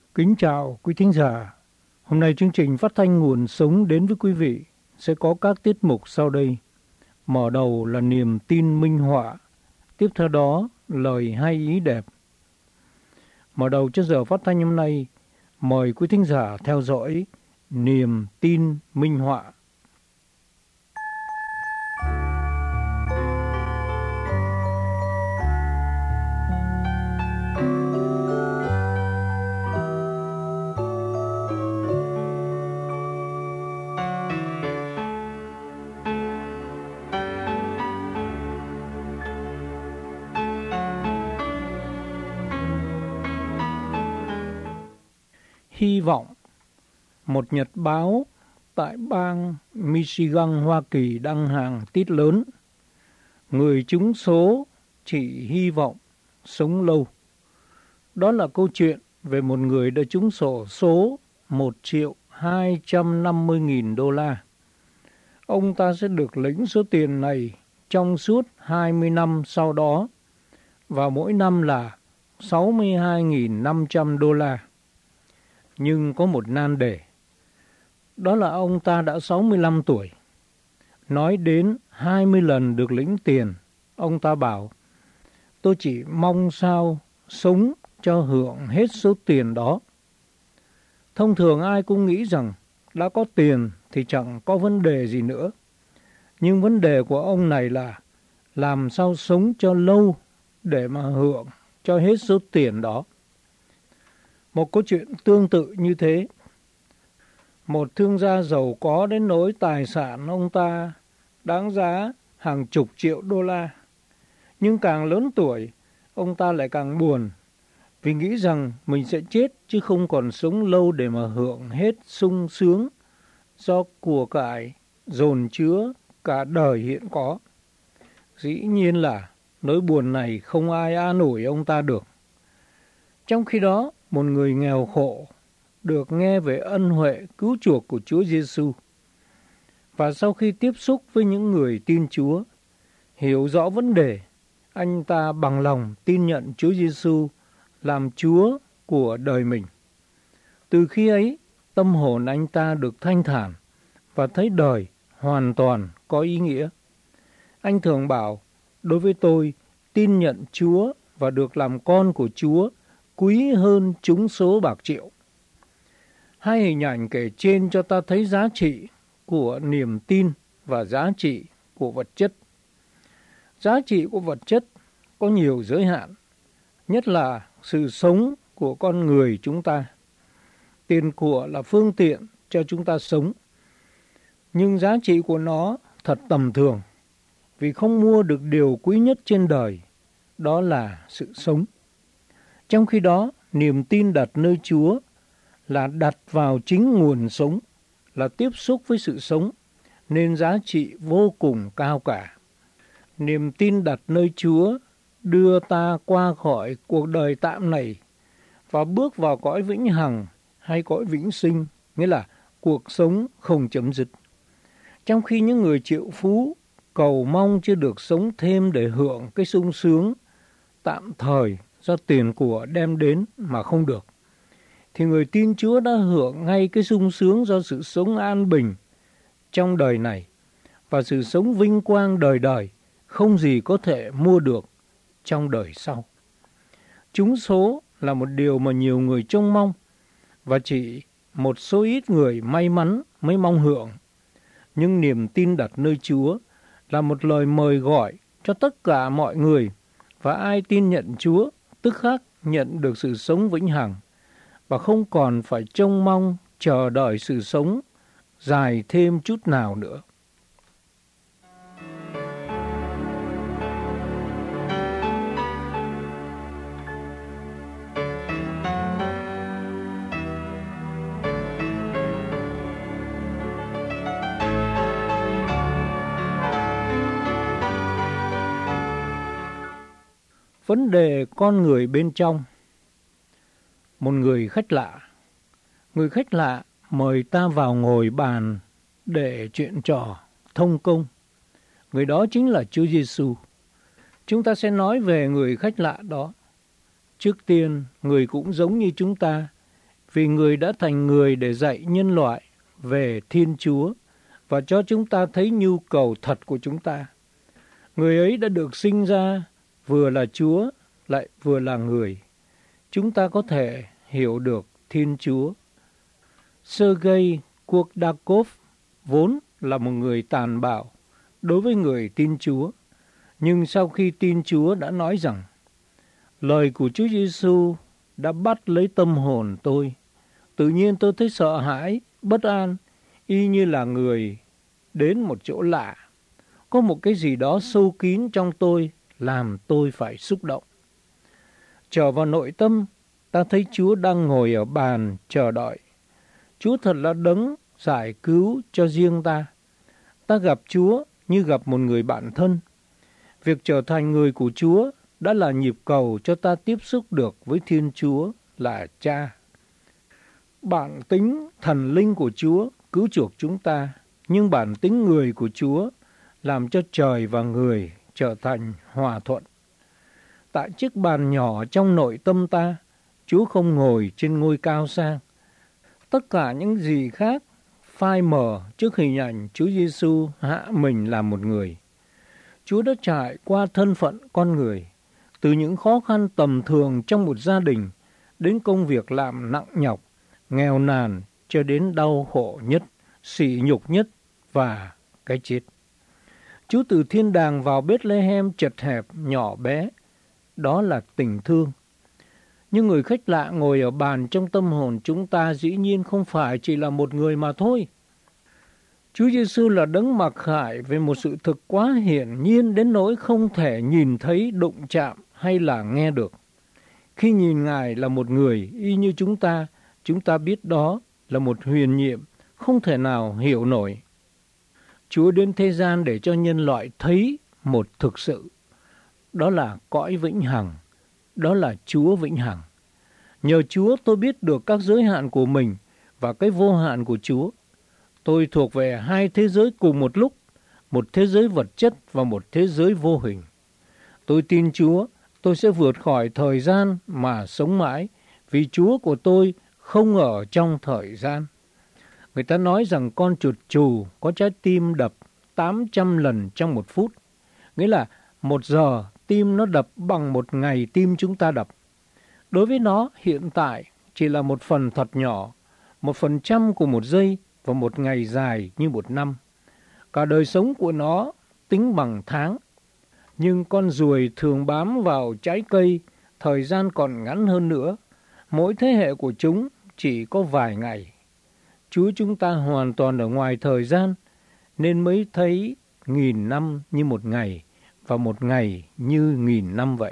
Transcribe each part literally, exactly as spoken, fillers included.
Kính chào quý thính giả. Hôm nay chương trình phát thanh nguồn sống đến với quý vị sẽ có các tiết mục sau đây. Mở đầu là niềm tin minh họa, tiếp theo đó lời hay ý đẹp. Mở đầu cho giờ phát thanh hôm nay, mời quý thính giả theo dõi niềm tin minh họa. Hy vọng. Một nhật báo tại bang Michigan, Hoa Kỳ đăng hàng tít lớn: người trúng số chỉ hy vọng sống lâu. Đó là câu chuyện về một người đã trúng xổ số một triệu hai trăm năm mươi nghìn đô la. Ông ta sẽ được lĩnh số tiền này trong suốt hai mươi năm sau đó, và mỗi năm là sáu mươi hai nghìn năm trăm đô la. Nhưng có một nan đề, đó là ông ta đã sáu mươi lăm tuổi. Nói đến hai mươi lần được lĩnh tiền, ông ta bảo: tôi chỉ mong sao sống cho hưởng hết số tiền đó. Thông thường ai cũng nghĩ rằng đã có tiền thì chẳng có vấn đề gì nữa. Nhưng vấn đề của ông này là làm sao sống cho lâu để mà hưởng cho hết số tiền đó. Một câu chuyện tương tự như thế. Một thương gia giàu có đến nỗi tài sản ông ta đáng giá hàng chục triệu đô la. Nhưng càng lớn tuổi, ông ta lại càng buồn, vì nghĩ rằng mình sẽ chết chứ không còn sống lâu để mà hưởng hết sung sướng do của cải dồn chứa cả đời hiện có. Dĩ nhiên là nỗi buồn này không ai an ủi ông ta được. Trong khi đó, một người nghèo khổ được nghe về ân huệ cứu chuộc của Chúa Giêsu, và sau khi tiếp xúc với những người tin Chúa, hiểu rõ vấn đề, anh ta bằng lòng tin nhận Chúa Giêsu làm Chúa của đời mình. Từ khi ấy, tâm hồn anh ta được thanh thản và thấy đời hoàn toàn có ý nghĩa. Anh thường bảo: đối với tôi, tin nhận Chúa và được làm con của Chúa quý hơn trúng số bạc triệu. Hai hình ảnh kể trên cho ta thấy giá trị của niềm tin và giá trị của vật chất. Giá trị của vật chất có nhiều giới hạn, nhất là sự sống của con người chúng ta. Tiền của là phương tiện cho chúng ta sống, nhưng giá trị của nó thật tầm thường, vì không mua được điều quý nhất trên đời, đó là sự sống. Trong khi đó, niềm tin đặt nơi Chúa là đặt vào chính nguồn sống, là tiếp xúc với sự sống, nên giá trị vô cùng cao cả. Niềm tin đặt nơi Chúa đưa ta qua khỏi cuộc đời tạm này và bước vào cõi vĩnh hằng hay cõi vĩnh sinh, nghĩa là cuộc sống không chấm dứt. Trong khi những người triệu phú cầu mong chưa được sống thêm để hưởng cái sung sướng tạm thời do tiền của đem đến mà không được, thì người tin Chúa đã hưởng ngay cái sung sướng do sự sống an bình trong đời này và sự sống vinh quang đời đời không gì có thể mua được trong đời sau. Trúng số là một điều mà nhiều người trông mong, và chỉ một số ít người may mắn mới mong hưởng. Nhưng niềm tin đặt nơi Chúa là một lời mời gọi cho tất cả mọi người, và ai tin nhận Chúa tức khắc nhận được sự sống vĩnh hằng và không còn phải trông mong chờ đợi sự sống dài thêm chút nào nữa. Vấn đề con người bên trong. Một người khách lạ. Người khách lạ mời ta vào ngồi bàn để chuyện trò, thông công. Người đó chính là Chúa Giêsu. Chúng ta sẽ nói về người khách lạ đó. Trước tiên, người cũng giống như chúng ta, vì người đã thành người để dạy nhân loại về Thiên Chúa và cho chúng ta thấy nhu cầu thật của chúng ta. Người ấy đã được sinh ra vừa là Chúa lại vừa là người. Chúng ta có thể hiểu được Thiên Chúa. Sergei Kurdakov vốn là một người tàn bạo đối với người tin Chúa, nhưng sau khi tin Chúa đã nói rằng lời của Chúa Giêsu đã bắt lấy tâm hồn tôi. Tự nhiên tôi thấy sợ hãi, bất an, y như là người đến một chỗ lạ. Có một cái gì đó sâu kín trong tôi làm tôi phải xúc động. Trở vào nội tâm, ta thấy Chúa đang ngồi ở bàn chờ đợi. Chúa thật là đấng giải cứu cho riêng ta. Ta gặp Chúa như gặp một người bạn thân. Việc trở thành người của Chúa đã là nhịp cầu cho ta tiếp xúc được với Thiên Chúa là Cha. Bản tính thần linh của Chúa cứu chuộc chúng ta, nhưng bản tính người của Chúa làm cho trời và người trở thành hòa thuận. Tại chiếc bàn nhỏ trong nội tâm ta, Chúa không ngồi trên ngôi cao sang. Tất cả những gì khác phai mờ trước hình ảnh Chúa Giêsu hạ mình làm một người. Chúa đã trải qua thân phận con người, từ những khó khăn tầm thường trong một gia đình đến công việc làm nặng nhọc, nghèo nàn cho đến đau khổ nhất, sỉ nhục nhất và cái chết. Chúa từ thiên đàng vào Bethlehem chật hẹp, nhỏ bé, đó là tình thương. Nhưng người khách lạ ngồi ở bàn trong tâm hồn chúng ta dĩ nhiên không phải chỉ là một người mà thôi. Chúa Giêsu là đấng mặc khải về một sự thực quá hiển nhiên đến nỗi không thể nhìn thấy, đụng chạm hay là nghe được. Khi nhìn Ngài là một người y như chúng ta, chúng ta biết đó là một huyền nhiệm không thể nào hiểu nổi. Chúa đến thế gian để cho nhân loại thấy một thực sự. Đó là cõi vĩnh hằng. Đó là Chúa vĩnh hằng. Nhờ Chúa tôi biết được các giới hạn của mình và cái vô hạn của Chúa. Tôi thuộc về hai thế giới cùng một lúc, một thế giới vật chất và một thế giới vô hình. Tôi tin Chúa, tôi sẽ vượt khỏi thời gian mà sống mãi, vì Chúa của tôi không ở trong thời gian. Người ta nói rằng con chuột chù có trái tim đập tám trăm lần trong một phút. Nghĩa là một giờ tim nó đập bằng một ngày tim chúng ta đập. Đối với nó, hiện tại chỉ là một phần thật nhỏ, một phần trăm của một giây và một ngày dài như một năm. Cả đời sống của nó tính bằng tháng. Nhưng con ruồi thường bám vào trái cây, thời gian còn ngắn hơn nữa. Mỗi thế hệ của chúng chỉ có vài ngày. Chúa chúng ta hoàn toàn ở ngoài thời gian, nên mới thấy nghìn năm như một ngày, và một ngày như nghìn năm vậy.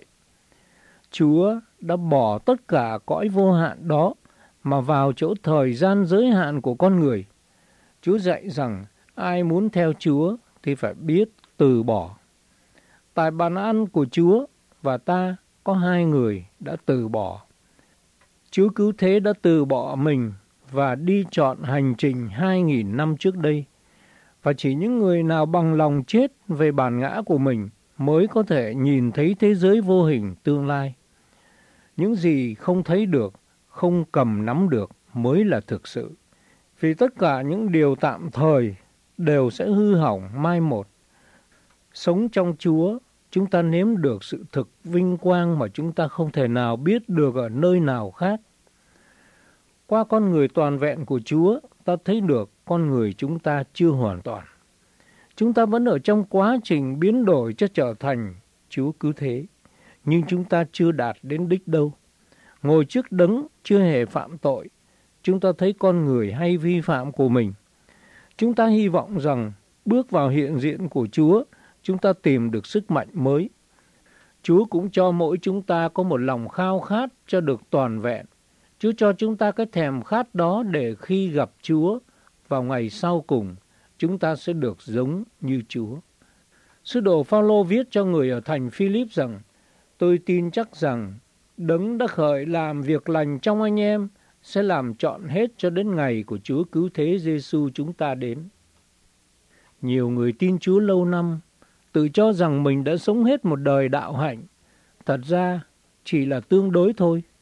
Chúa đã bỏ tất cả cõi vô hạn đó mà vào chỗ thời gian giới hạn của con người. Chúa dạy rằng ai muốn theo Chúa thì phải biết từ bỏ. Tại bàn ăn của Chúa và ta có hai người đã từ bỏ. Chúa cứu thế đã từ bỏ mình và đi trọn hành trình hai nghìn năm trước đây. Và chỉ những người nào bằng lòng chết về bản ngã của mình mới có thể nhìn thấy thế giới vô hình tương lai. Những gì không thấy được, không cầm nắm được mới là thực sự. Vì tất cả những điều tạm thời đều sẽ hư hỏng mai một. Sống trong Chúa, chúng ta nếm được sự thực vinh quang mà chúng ta không thể nào biết được ở nơi nào khác. Qua con người toàn vẹn của Chúa, ta thấy được con người chúng ta chưa hoàn toàn. Chúng ta vẫn ở trong quá trình biến đổi cho trở thành Chúa cứu thế, nhưng chúng ta chưa đạt đến đích đâu. Ngồi trước đấng chưa hề phạm tội, chúng ta thấy con người hay vi phạm của mình. Chúng ta hy vọng rằng bước vào hiện diện của Chúa, chúng ta tìm được sức mạnh mới. Chúa cũng cho mỗi chúng ta có một lòng khao khát cho được toàn vẹn. Chúa cho chúng ta cái thèm khát đó để khi gặp Chúa vào ngày sau cùng, chúng ta sẽ được giống như Chúa. Sứ đồ Phao-lô viết cho người ở thành Philip rằng: tôi tin chắc rằng đấng đã khởi làm việc lành trong anh em sẽ làm trọn hết cho đến ngày của Chúa cứu thế Giêsu chúng ta đến. Nhiều người tin Chúa lâu năm tự cho rằng mình đã sống hết một đời đạo hạnh. Thật ra chỉ là tương đối thôi.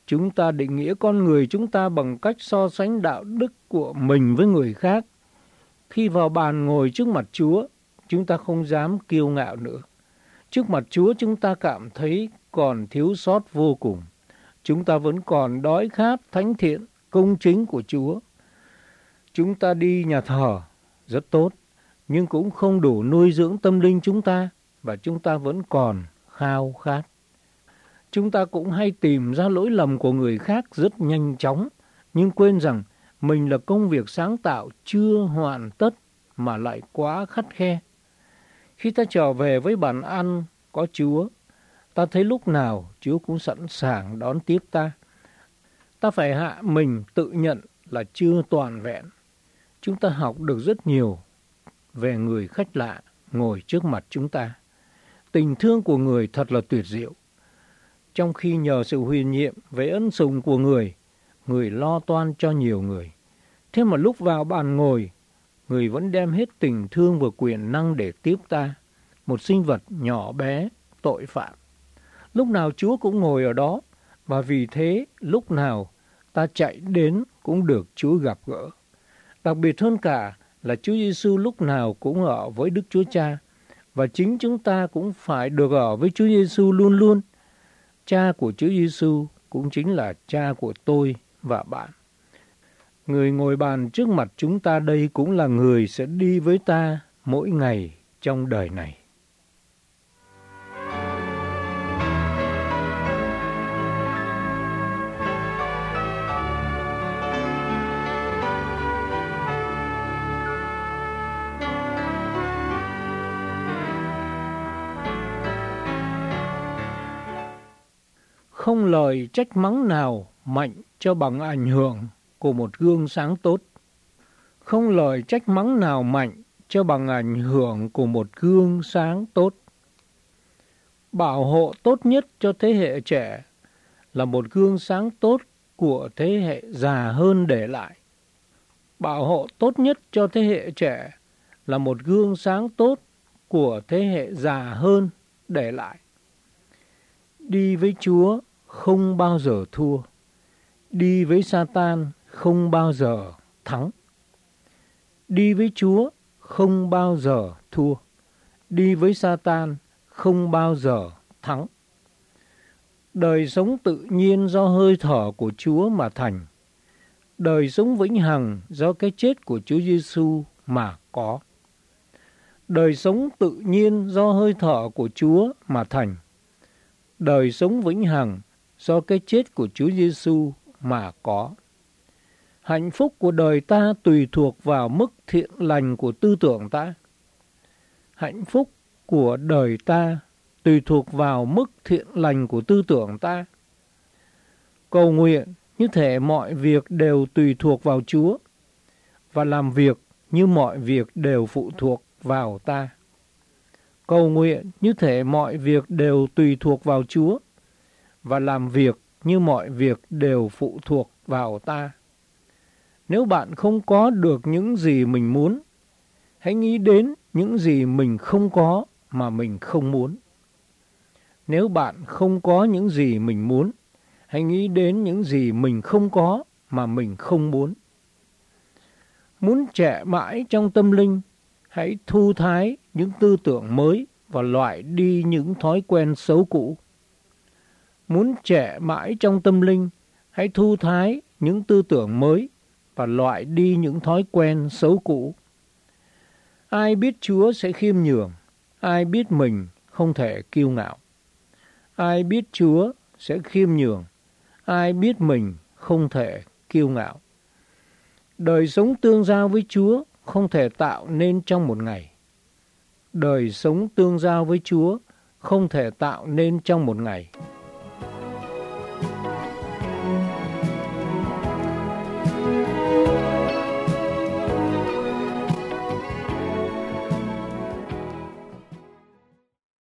Chúng ta định nghĩa con người chúng ta bằng cách so sánh đạo đức của mình với người khác. Khi vào bàn ngồi trước mặt Chúa, chúng ta không dám kiêu ngạo nữa. Trước mặt Chúa chúng ta cảm thấy còn thiếu sót vô cùng. Chúng ta vẫn còn đói khát thánh thiện, công chính của Chúa. Chúng ta đi nhà thờ rất tốt, nhưng cũng không đủ nuôi dưỡng tâm linh chúng ta, và chúng ta vẫn còn khao khát. Chúng ta cũng hay tìm ra lỗi lầm của người khác rất nhanh chóng, nhưng quên rằng mình là công việc sáng tạo chưa hoàn tất mà lại quá khắt khe. Khi ta trở về với bàn ăn có Chúa, ta thấy lúc nào Chúa cũng sẵn sàng đón tiếp ta. Ta phải hạ mình tự nhận là chưa toàn vẹn. Chúng ta học được rất nhiều về người khách lạ ngồi trước mặt chúng ta. Tình thương của người thật là tuyệt diệu. Trong khi nhờ sự huyền nhiệm với ân sủng của người, người lo toan cho nhiều người. Thế mà lúc vào bàn ngồi, người vẫn đem hết tình thương và quyền năng để tiếp ta, một sinh vật nhỏ bé, tội phạm. Lúc nào Chúa cũng ngồi ở đó, và vì thế lúc nào ta chạy đến cũng được Chúa gặp gỡ. Đặc biệt hơn cả là Chúa Giêsu lúc nào cũng ở với Đức Chúa Cha, và chính chúng ta cũng phải được ở với Chúa Giêsu luôn luôn. Cha của Chúa Giêsu cũng chính là cha của tôi và bạn. Người ngồi bàn trước mặt chúng ta đây cũng là người sẽ đi với ta mỗi ngày trong đời này. Không lời trách mắng nào mạnh cho bằng ảnh hưởng của một gương sáng tốt. Không lời trách mắng nào mạnh cho bằng ảnh hưởng của một gương sáng tốt. Bảo hộ tốt nhất cho thế hệ trẻ là một gương sáng tốt của thế hệ già hơn để lại. Bảo hộ tốt nhất cho thế hệ trẻ là một gương sáng tốt của thế hệ già hơn để lại. Đi với Chúa không bao giờ thua. Đi với Sa-tan không bao giờ thắng. Đi với Chúa không bao giờ thua. Đi với Sa-tan không bao giờ thắng. Đời sống tự nhiên do hơi thở của Chúa mà thành. Đời sống vĩnh hằng do cái chết của Chúa Giêsu mà có. Đời sống tự nhiên do hơi thở của Chúa mà thành. Đời sống vĩnh hằng do cái chết của Chúa Giêsu mà có. Hạnh phúc của đời ta tùy thuộc vào mức thiện lành của tư tưởng ta. Hạnh phúc của đời ta tùy thuộc vào mức thiện lành của tư tưởng ta. Cầu nguyện như thể mọi việc đều tùy thuộc vào Chúa, và làm việc như mọi việc đều phụ thuộc vào ta. Cầu nguyện như thể mọi việc đều tùy thuộc vào Chúa, và làm việc như mọi việc đều phụ thuộc vào ta. Nếu bạn không có được những gì mình muốn, hãy nghĩ đến những gì mình không có mà mình không muốn. Nếu bạn không có những gì mình muốn, hãy nghĩ đến những gì mình không có mà mình không muốn. Muốn trẻ mãi trong tâm linh, hãy thu thái những tư tưởng mới và loại đi những thói quen xấu cũ. Muốn trẻ mãi trong tâm linh, hãy thu thái những tư tưởng mới và loại đi những thói quen xấu cũ. Ai biết Chúa sẽ khiêm nhường, ai biết mình không thể kiêu ngạo. Ai biết Chúa sẽ khiêm nhường, ai biết mình không thể kiêu ngạo. Đời sống tương giao với Chúa không thể tạo nên trong một ngày. Đời sống tương giao với Chúa không thể tạo nên trong một ngày.